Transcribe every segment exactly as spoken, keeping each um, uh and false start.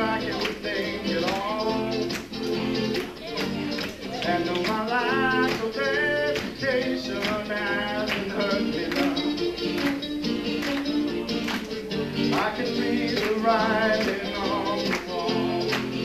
I can think it all. And though my lack of education hasn't hurt me none, I can read the writing on the wall.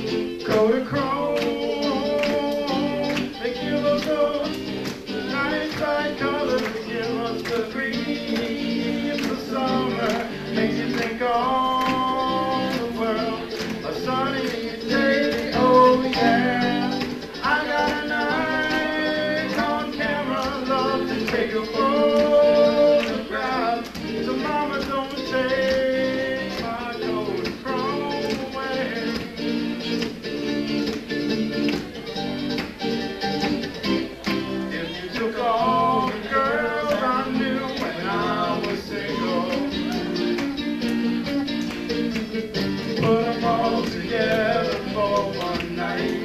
Kodachrome, they give us those nice bright colors, they give us the green for summer, makes you think all the world a sunny day. Oh yeah, I got a Nikon camera, love to take a photograph, so mama don't take my Kodachrome away. If you took all the girls I knew when I was single, put them all together for one night,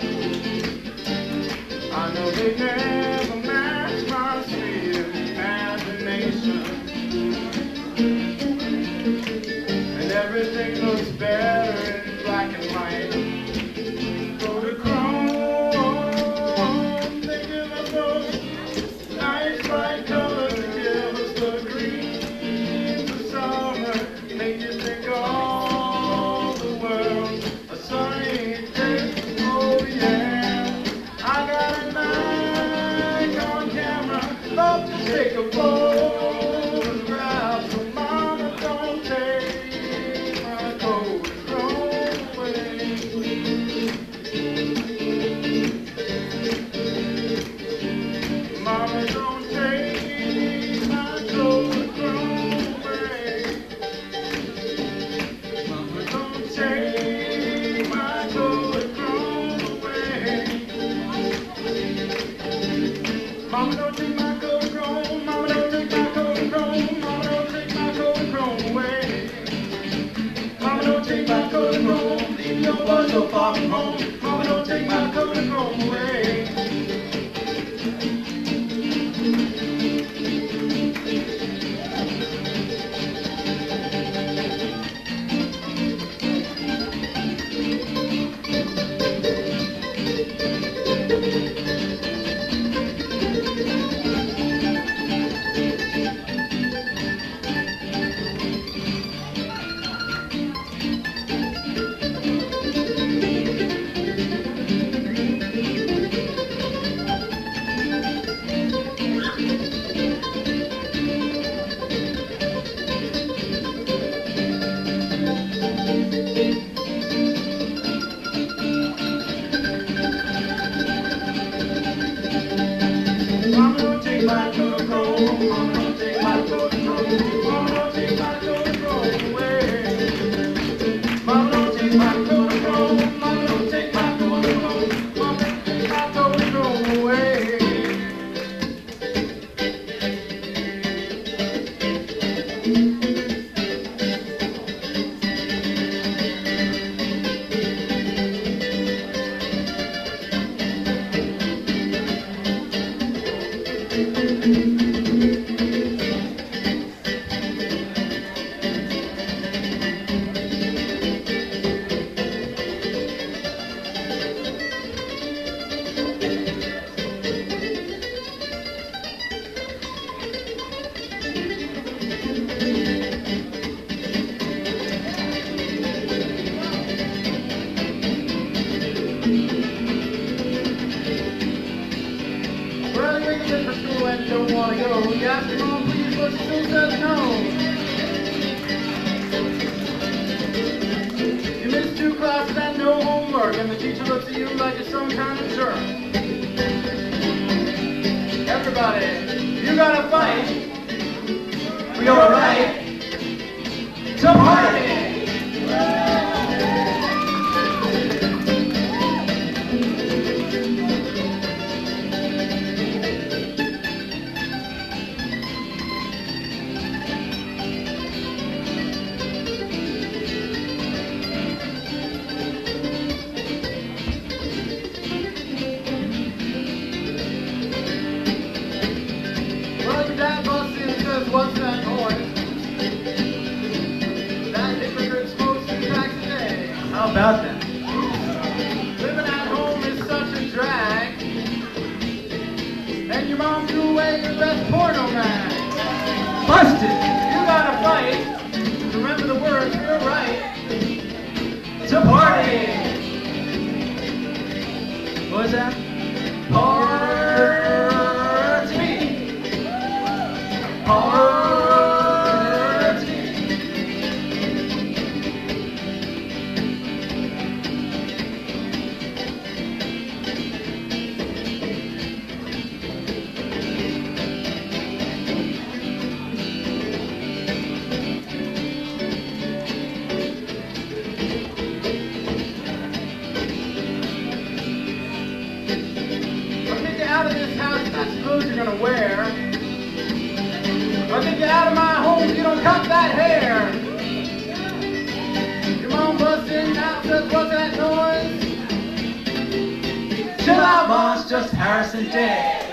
I know they never match my sweet imagination, and everything looks better in black and white. Kodachrome, they give us those nice bright colors, they give us the green for summer, make you think all the world a sunny day. Oh yeah, I got a Nikon camera, love to take a photograph, so mama don't take my Kodachrome away. Mama don't take my Kodachrome away. Mama don't take my Kodachrome away. Mama don't take my Kodachrome, mama don't take my Kodachrome, mama don't take my Kodachrome away. Mama don't take my Kodachrome, leave your boy so far from home. Mama don't take my Kodachrome away. Mama don't take my Kodachrome, mama don't take my Kodachrome, mama don't take my Kodachrome away. Mama don't take my Kodachrome, mama don't take my Kodachrome, mama don't take my Kodachrome away. Well, you ain't been for school and you don't want to go. You ask your mom, please, but she still says no. You missed two classes and no homework, and the teacher looks at you like you're some kind of jerk. Everybody, you gotta fight for your right to party. Well, your dad busts in and says, "What's that noise?" That different How about that? Living at home is such a drag. And your mom threw away your best porno mag. Busted! You gotta fight. Remember the words, you're right. To party! What was that? Party! Party! Out of this house, that's clothes you're gonna wear. I'll get you out of my home if you don't cut that hair. Your mom busts in out, says, what's that noise? Chill out, boss, just Harrison Day.